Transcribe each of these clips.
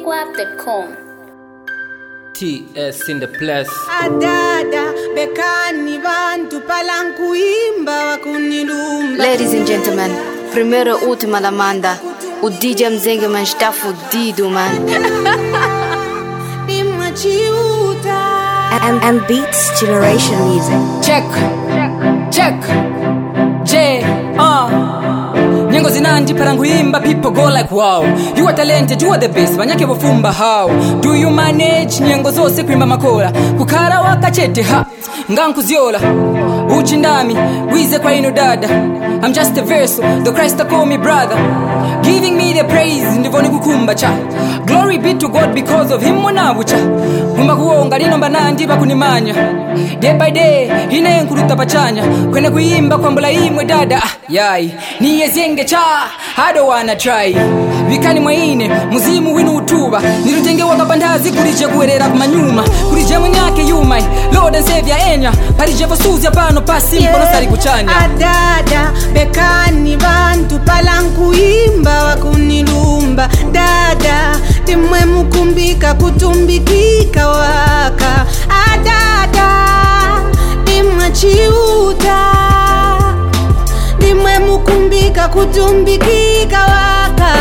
pickwap.com. TS in the place. Adada bekani bantu palankuimba wakunilumba. Ladies and gentlemen, primeiro última la manda. O DJ Mzenge man está fudido, man. And Beats Generation Music. Check. J, Nyengo zinandi paranguimba, people go like wow. You are talented, you are the best, banyake bofumba how. Do you manage nyengo zose kuimba makola? Kukara wakachete ha, nganku ziola. Uchindami, wize kwa ino dada. I'm just a vessel, the Christ call me brother. Giving me the praise, ndivoni kukumba cha. Glory be to God because of him munabucha. Kumba kuonga lino banandi bakunimanya. Day by day, hine nkuruta pachanya. Kwene kuimba kwa mbula imwe dada. Yai, niye zenge cha, I don't wanna try. Vikani mwaine, muzimu winu utuba. Nirutenge wakapandazi kurije kuerera kumanyuma. Kurije mwenyake yumai, Lord and Savior enya. Parije vosuzi apano pasi mpono sari kuchanya. Adada, bekani bantu palankuimba wakunilumba. Dada, timwe mukumbika kutumbikika waka. Adada, timwe chiuta. Timwe mukumbika kutumbikika waka.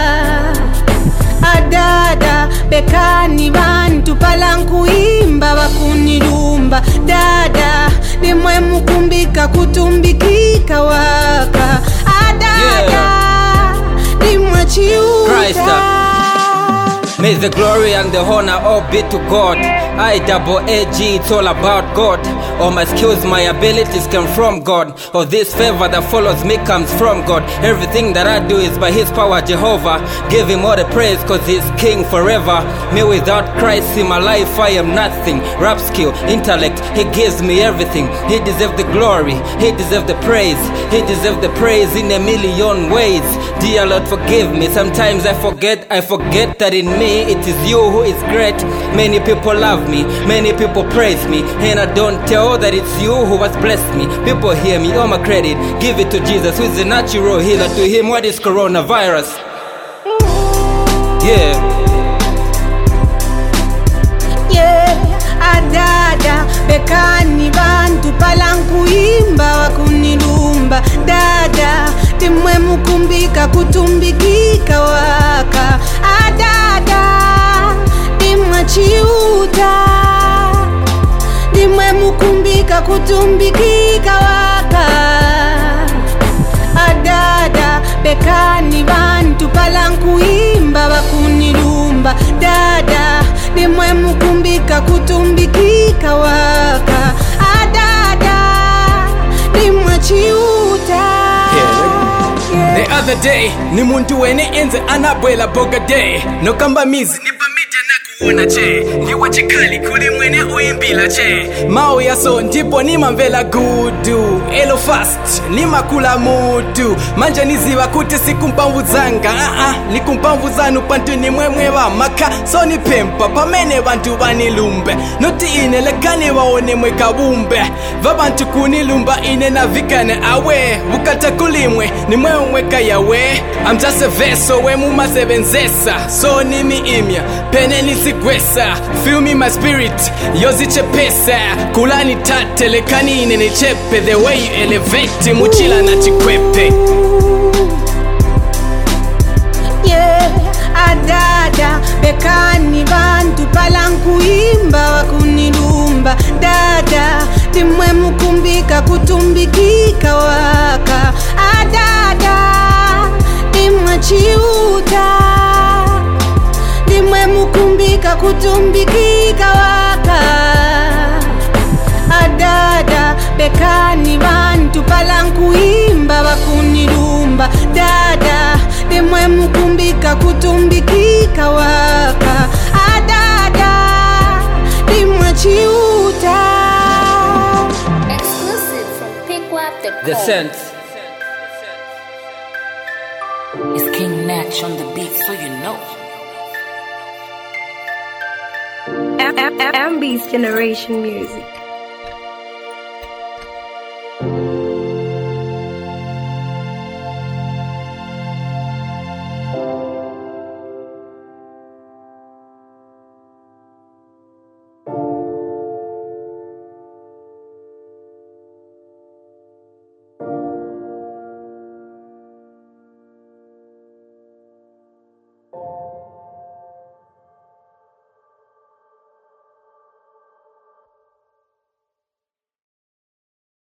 Adada, bekani bantu palankuimba wakunilumba. Dada, timwe mukumbika kutumbikika waka. Adada, timwe chiuta. May the glory and the honor all be to God. I-double-A-G, it's all about God. All my skills, my abilities come from God. All this favor that follows me comes from God. Everything that I do is by his power, Jehovah. Give him all the praise cause he's king forever. Me without Christ in my life I am nothing. Rap skill, intellect, he gives me everything. He deserves the glory, he deserves the praise. He deserves the praise in a million ways. Dear Lord, forgive me. Sometimes I forget that in me it is you who is great. Many people love me, many people praise me, and I don't tell that it's you who has blessed me. People hear me, all my credit, give it to Jesus who is the natural healer. To him what is coronavirus? Adada, bekani bantu palankuimba wakunilumba. Dada, timwe mukumbika kutumbikika waka. Adada, timwe chiuta. Timwe mukumbika kutumbikika waka. Adada, bekani bantu palankuimba wakunilumba. Dada, timwe mukumbika kutumbikika waka. Adada, timwe chiuta. The other day, ni muntu wene enze anabwela boga day. No kamba mizi, nipa media na kuona che. Ndiwa chikali kuli mwene uimbila che. Mao yaso ndipo ni mamvela gudu. Elo fast, ni makula mudu. Manja niziwa kute siku mpamvu zanga. Ni kumpamvu zanu pantu ni mwemwe wa maka. So ni pempa, pamene bantu banilumbe. Noti ine lekani waone mweka bumbe. Vabantu kunilumba ine na vikane awe. Bukata kulimwe, ni mwemwe yawe. I'm just a vessel we muma sevenzesa. So nimi imya, pene nisigwesa. Feel me my spirit, yozi chepesa. Kulani tate, lekani inene chepe. The way you elevate, muchila na chikwepe. Adada, bekani bantu palankuimba wakunilumba. Dada, timwe mukumbika kutumbikika waka. Adada, timwe chiuta. Timwe mukumbika kutumbikika waka. Adada, bekani bantu palankuimba wakunilumba. Dada, timwe mukumbika kutumbikika waka. Adada, timwe chiuta. Exclusive from pickwap.com. The sense. It's King Natch on the beat, so you know. And Beats Generation Music.